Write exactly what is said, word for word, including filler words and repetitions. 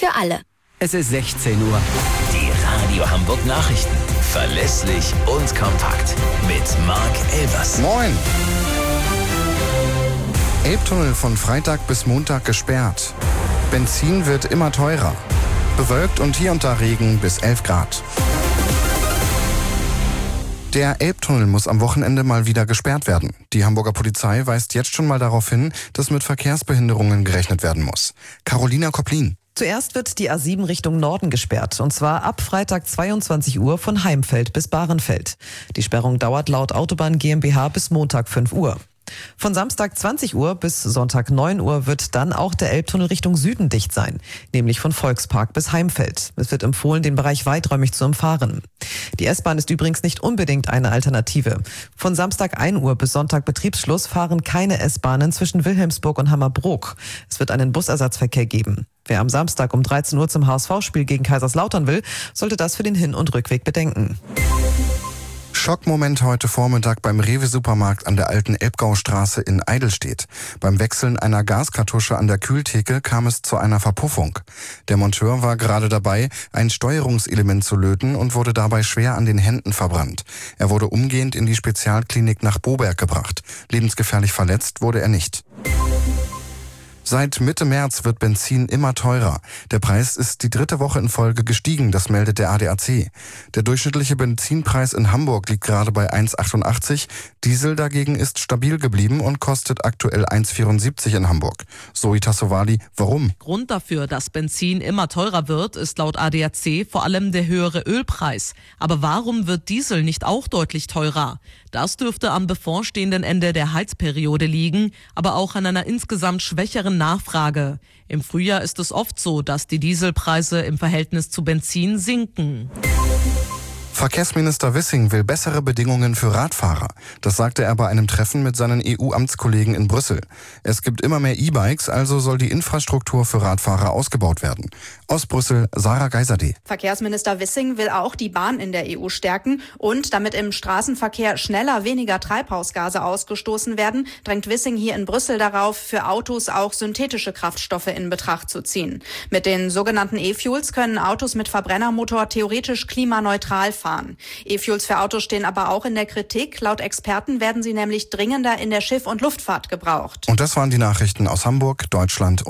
für alle. Es ist sechzehn Uhr. Die Radio Hamburg Nachrichten. Verlässlich und kompakt. Mit Marc Elvers. Moin. Elbtunnel von Freitag bis Montag gesperrt. Benzin wird immer teurer. Bewölkt und hier und da Regen bis elf Grad. Der Elbtunnel muss am Wochenende mal wieder gesperrt werden. Die Hamburger Polizei weist jetzt schon mal darauf hin, dass mit Verkehrsbehinderungen gerechnet werden muss. Carolina Koplin. Zuerst wird die A sieben Richtung Norden gesperrt, und zwar ab Freitag zweiundzwanzig Uhr von Heimfeld bis Bahrenfeld. Die Sperrung dauert laut Autobahn GmbH bis Montag fünf Uhr. Von Samstag zwanzig Uhr bis Sonntag neun Uhr wird dann auch der Elbtunnel Richtung Süden dicht sein, nämlich von Volkspark bis Heimfeld. Es wird empfohlen, den Bereich weiträumig zu umfahren. Die S-Bahn ist übrigens nicht unbedingt eine Alternative. Von Samstag ein Uhr bis Sonntag Betriebsschluss fahren keine S-Bahnen zwischen Wilhelmsburg und Hammerbrook. Es wird einen Busersatzverkehr geben. Wer am Samstag um dreizehn Uhr zum H S V-Spiel gegen Kaiserslautern will, sollte das für den Hin- und Rückweg bedenken. Schockmoment heute Vormittag beim Rewe-Supermarkt an der alten Elbgaustraße in Eidelstedt. Beim Wechseln einer Gaskartusche an der Kühltheke kam es zu einer Verpuffung. Der Monteur war gerade dabei, ein Steuerungselement zu löten und wurde dabei schwer an den Händen verbrannt. Er wurde umgehend in die Spezialklinik nach Boberg gebracht. Lebensgefährlich verletzt wurde er nicht. Seit Mitte März wird Benzin immer teurer. Der Preis ist die dritte Woche in Folge gestiegen, das meldet der A D A C. Der durchschnittliche Benzinpreis in Hamburg liegt gerade bei eins Komma achtundachtzig. Diesel dagegen ist stabil geblieben und kostet aktuell eins Komma vierundsiebzig in Hamburg. Zoe Tassovali, warum? Grund dafür, dass Benzin immer teurer wird, ist laut A D A C vor allem der höhere Ölpreis. Aber warum wird Diesel nicht auch deutlich teurer? Das dürfte am bevorstehenden Ende der Heizperiode liegen, aber auch an einer insgesamt schwächeren Nachfrage. Im Frühjahr ist es oft so, dass die Dieselpreise im Verhältnis zu Benzin sinken. Verkehrsminister Wissing will bessere Bedingungen für Radfahrer. Das sagte er bei einem Treffen mit seinen E U-Amtskollegen in Brüssel. Es gibt immer mehr E-Bikes, also soll die Infrastruktur für Radfahrer ausgebaut werden. Aus Brüssel, Sarah Geiserde. Verkehrsminister Wissing will auch die Bahn in der E U stärken. Und damit im Straßenverkehr schneller weniger Treibhausgase ausgestoßen werden, drängt Wissing hier in Brüssel darauf, für Autos auch synthetische Kraftstoffe in Betracht zu ziehen. Mit den sogenannten E-Fuels können Autos mit Verbrennermotor theoretisch klimaneutral fahren. E-Fuels für Autos stehen aber auch in der Kritik. Laut Experten werden sie nämlich dringender in der Schiff- und Luftfahrt gebraucht. Und das waren die Nachrichten aus Hamburg, Deutschland